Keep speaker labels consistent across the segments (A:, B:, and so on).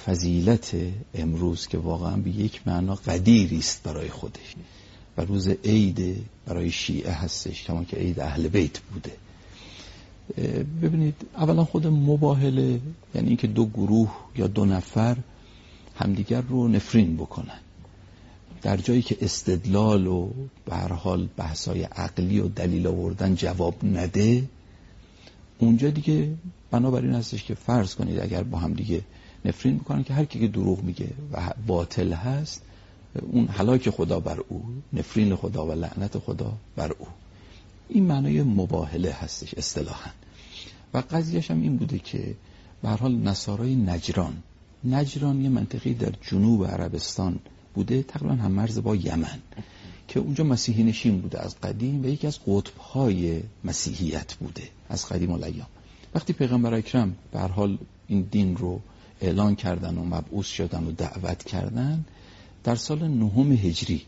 A: فضیلت امروز که واقعا به یک معنا قدیری است برای خودش و روز عید برای شیعه هستش، کما که عید اهل بیت بوده. ببینید اولا خود مباهله یعنی اینکه دو گروه یا دو نفر همدیگر رو نفرین بکنن، در جایی که استدلال و به هر حال بحث‌های عقلی و دلیل آوردن جواب نده، اونجا دیگه بنابراین هستش که فرض کنید اگر با هم دیگه نفرین میکنن که هر کی که دروغ میگه و باطل هست اون هلاک خدا بر او، نفرین خدا و لعنت خدا بر او. این معنای مباهله هستش اصطلاحاً. و قضیهش هم این بوده که به هر حال نصارای نجران یه منطقه‌ای در جنوب عربستان بوده، تقریبا هم مرز با یمن، که اونجا مسیحی نشین بوده از قدیم و یکی از قطب‌های مسیحیت بوده از قدیم الایام. وقتی پیغمبر اکرم به هر حال این دین رو اعلان کردن و مبعوث شدن و دعوت کردن، در سال 9 هجری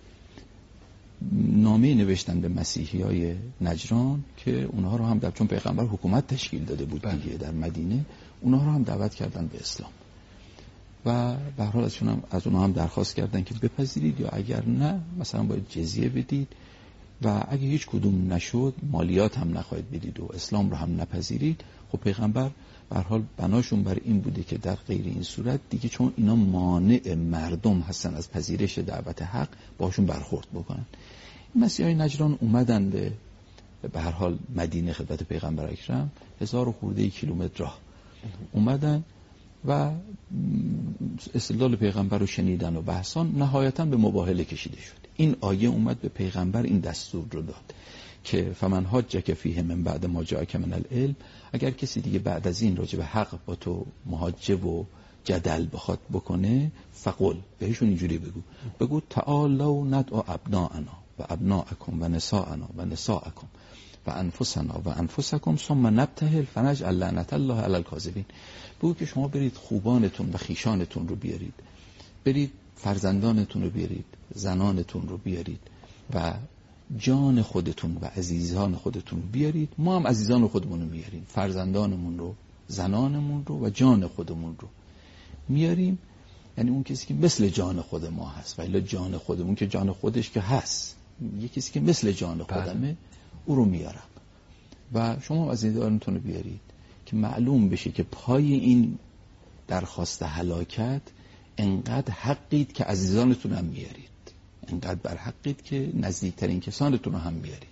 A: نامه نوشتن به مسیحیای نجران که اونها رو هم چون پیغمبر حکومت تشکیل داده بود دیگه در مدینه، اونها رو هم دعوت کردن به اسلام و به هر حال از اونها هم درخواست کردن که بپذیرید یا اگر نه مثلا باید جزیه بدید و اگه هیچ کدوم نشد مالیات هم نخواهید بدید و اسلام رو هم نپذیرید. خب پیغمبر به هر حال بناشون بر این بوده که در غیر این صورت دیگه چون اینا مانع مردم هستن از پذیرش دعوت حق باشون برخورد بکنن. مسیحای نجران اومدن به هر حال مدینه خدمت پیغمبر اکرم، 1000 و خورده کیلومتر راه اومدن و استدلال پیغمبر رو شنیدن و بحثان نهایتاً به مباهله کشیده شد. این آیه اومد به پیغمبر این دستور رو داد که فمن حاجک فیه من بعد ما جاءک من العلم، اگر کسی دیگه بعد از این راجع به حق با تو محاجه و جدل بخواد بکنه، فقل بهشون اینجوری بگو تعالوا ندعو ابناءنا و ابناءکم و نساءنا و نساءکم و انفسنا و انفسکم ثم نبتهل فنجعل لعنت الله علی الکاذبین. بگو که شما برید خوبانتون و خیشانتون رو بیارید، برید فرزندانتون رو بیارید، زنانتون رو بیارید و جان خودتون و عزیزان خودتون رو بیارید، ما هم عزیزان خودمون رو میاریم، فرزندانمون رو، زنانمون رو و جان خودمون رو میاریم. یعنی اون کسی که مثل جان خود ما هست، ولی جان خودمون که جان خودش که هست، یه کسی که مثل جان خودمه او رو میارم و شما عزیزانتون رو بیارید که معلوم بشه که پای این درخواست هلاکت انقدر حقید که عزیزانتون هم میارید، انقدر بر حقید که نزدیکترین کسانتون رو هم بیارید.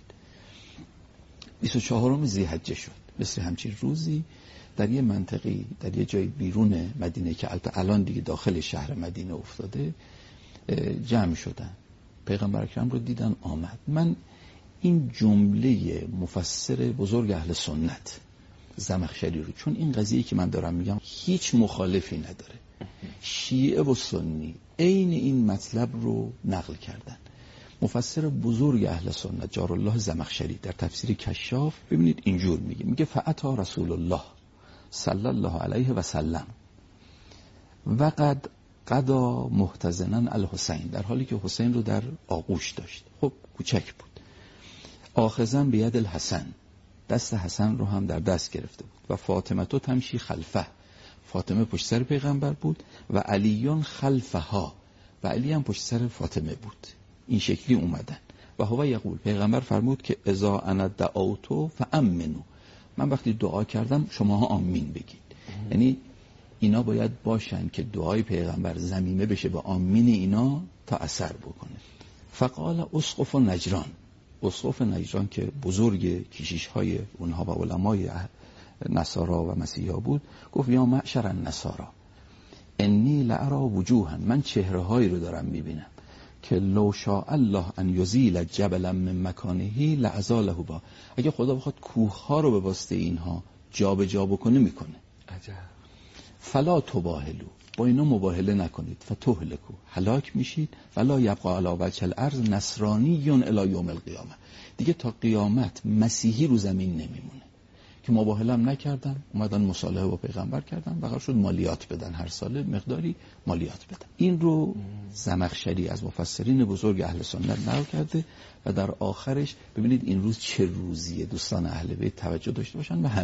A: 24 ذی‌حجه شد، مثل همچین روزی در یه منطقی در یه جای بیرون مدینه که الان دیگه داخل شهر مدینه افتاده جمع شدن، پیغمبر اکرم رو دیدن آمد. من این جمله مفسر بزرگ اهل سنت زمخشری رو، چون این قضیه که من دارم میگم هیچ مخالفی نداره، شیعه و سنی عین این مطلب رو نقل کردن. مفسر بزرگ اهل سنت جارالله زمخشری در تفسیر کشاف ببینید اینجور میگه فاتی رسول الله صلی الله علیه و سلم و قد قضا محتضنا الحسین، در حالی که حسین رو در آغوش داشت، خب کوچک بود، آخذا بید الحسن، دست حسن رو هم در دست گرفته بود و فاطمه تو تمشی خلفه، فاطمه پشت سر پیغمبر بود و علیون خلفها و علی هم پشت سر فاطمه بود. این شکلی اومدن و هو یقول، پیغمبر فرمود که اذا انا دعوتو فامنو، من وقتی دعا کردم شماها آمین بگید. یعنی اینا باید باشن که دعای پیغمبر ضمیمه بشه به آمین اینا تا اثر بکنه. فقال اسقف نجران، اسقف نجران که بزرگ کشیش های اونها و علمای نصارا و مسیحا بود، گفت یا معشر النصارا انی لارا وجوها، من چهره هایی رو دارم میبینم که لو شاء الله ان یزیل جبلا من مکانه لازاله با، اگه خدا بخواد کوه ها رو به واسطه اینها جابجا بکنه میکنه. عجب. فلا تباهلوا، با اینا مباهله نکنید، فتهلکوا، هلاک میشید، ولا یبقى علی وجه الارض نصرانی الی یوم القیامه، دیگه تا قیامت مسیحی رو زمین نمیمونه. که مباهله هم نکردن، اومدن مصالحه با پیغمبر کردن و قرار شد مالیات بدن، هر ساله مقداری مالیات بدن. این رو زمخشری از مفسرین بزرگ اهل سنت نقل کرده و در آخرش ببینید این روز چه روزیه. دوستان اهل بیت توجه داشته باشن و همه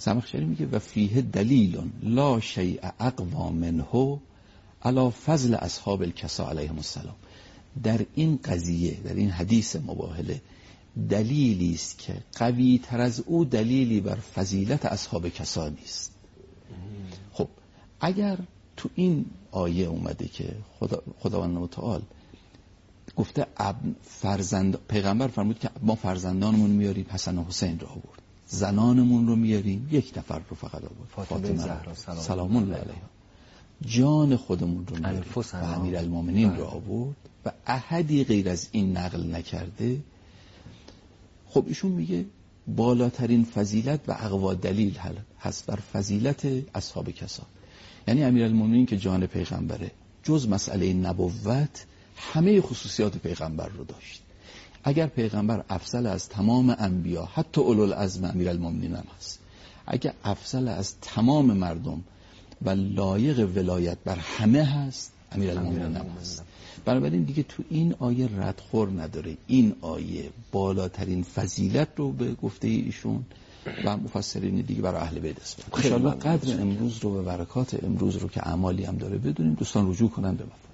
A: زمخشری میگه و فیه دلیل لا شیء اقوا منه علی فضل اصحاب الکسا علیهم السلام. در این قضیه، در این حدیث مباهله دلیلی است که قوی تر از او دلیلی بر فضیلت اصحاب کسا نیست. خب اگر تو این آیه اومده که خداوند متعال گفته پیغمبر فرمود که ما فرزندانمون میاریم، حسن و حسین رو آورد، زنانمون رو میاریم، یک نفر رو فقط آورد، فاطمه زهرا سلام الله علیها، جان خودمون رو میاریم و امیرالمومنین رو آورد و احدی غیر از این نقل نکرده. خب ایشون میگه بالاترین فضیلت و اقوا دلیل هست بر فضیلت اصحاب کسا، یعنی امیرالمومنین که جان پیغمبره جز مسئله نبوت همه خصوصیات پیغمبر رو داشت. اگر پیغمبر افضل از تمام انبیا، حتی اولوالعزم امیرالمومنین هم هست، اگر افضل از تمام مردم و لایق ولایت بر همه هست، امیرالمومنین هم هست. بنابراین دیگه تو این آیه ردخور نداره. این آیه بالاترین فضیلت رو به گفته ایشون و مفسرین دیگه برای اهل بیت است. ان شاءالله قدر امروز رو و برکات امروز رو که اعمالی هم داره بدونیم، دوستان رجوع کنن به مفاهیم.